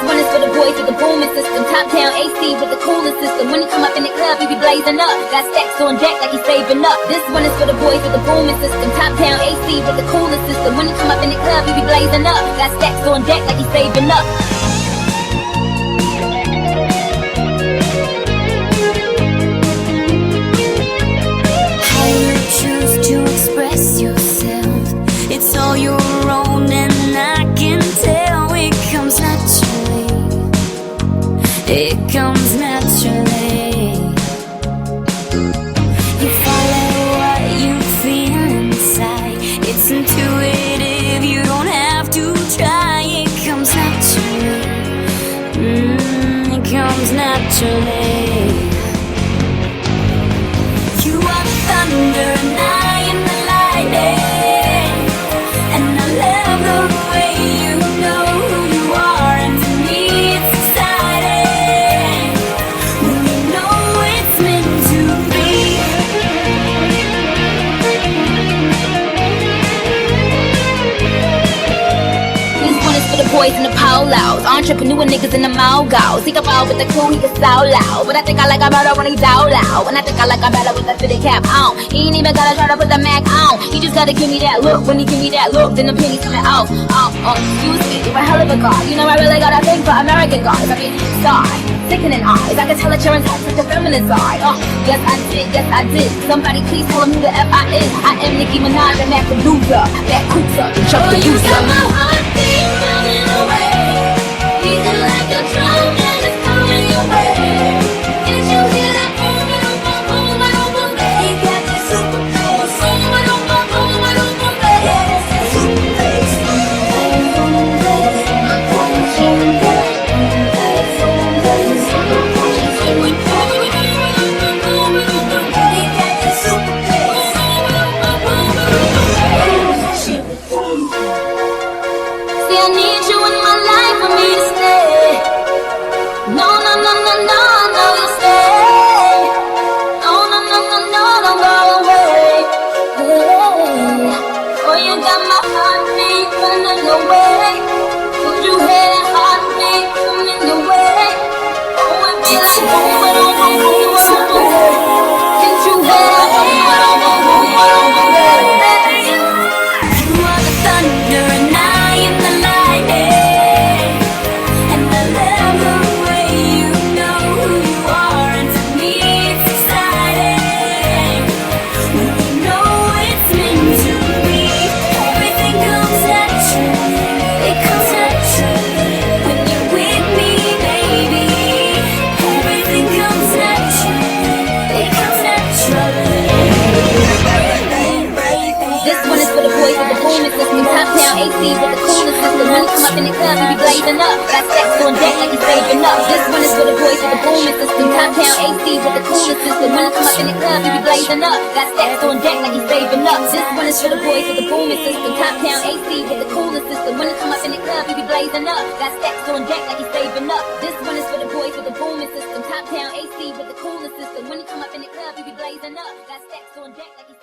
one is for the boys with the booming system. Top down AC with the cooling system. When he come up in the club, he be blazing up. Got stacks on deck like he's saving up. This one is for the boys with the booming system. Top down AC with the cooling system. When he come up in the club, he be blazing up. Got stacks on deck like he's saving up. How you choose to express yourself, it's all your own, and I can tell it comes naturally. It comes naturally. You follow what you feel inside. It's intuitive, you don't have to try. It comes naturally. It comes naturally. You are the thunder and I am the lightning, and I love the way you know who you are, and to me it's exciting when you know it's meant to be. This one is for the boys in the polos, entrepreneur niggas in the mogos. He can fall with the crew, he can so loud, but I think I like him better when he's out loud. And I think I like him better with the fitted cap on. He ain't even gotta try to put the Mac on. He just gotta give me that look. When he give me that look, then the pennies coming out. Excuse me, you're a hell of a guy. You know I really got a thing for American guys. I mean, sorry, sickening eyes. I can tell that you're in touch with the feminine side. Yes I did, yes I did. Somebody please tell him who the F I is. I am Nicki Minaj, the Mac producer, that cruiser, Chuck the You user. got my heartbeat running away, beating like a drum and it's coming your way. Can't you hear that boom, boom, boom, boom, boom, boom, boom? You got that super bass, boom, boom, boom, boom, boom, boom, boom, bass. Super bass, boom, boom, boom, bass, boom, boom, bass, boom, bass, boom, boom, bass, boom, boom, boom. You got that super bass, boom, boom, boom, boom, boom, bass. See, I need you in my life for me to stay. No, no, no, no, no, no, you stay. No, no, no, no, no, don't go away. Hey. Oh, you got my heartbeat running away. Would you hear that heartbeat coming your way? Oh, it be like boom, boom, boom, boom, boom, boom, boom. Can't you hear that boom, boom, boom, boom, boom, boom, boom? You are the thunder and I am the lightning, and I love the way you know who you are, and to me it's exciting when you know it's meant to be. Everything comes naturally, it comes naturally when you're with me, baby. Everything comes naturally, it comes naturally. This one is for the boys with the booming system. Top down AC with the cooling system. When he come up in the club, he be blazing up. Got stacks on deck like he's saving up. This one is for the boys with the booming system. Top down AC with the cooling system. When he come up in the club, he be blazing up. Got stacks on deck like he's saving up. This one is for the boys with the booming system. Top down AC with the cooling system. When he come up in the club, he be blazing up. Got stacks on deck like he's saving up. This one is for the boys with the booming system. Top down AC with the cooling system. When he come up in the club, he be blazing up. Got stacks on deck like he's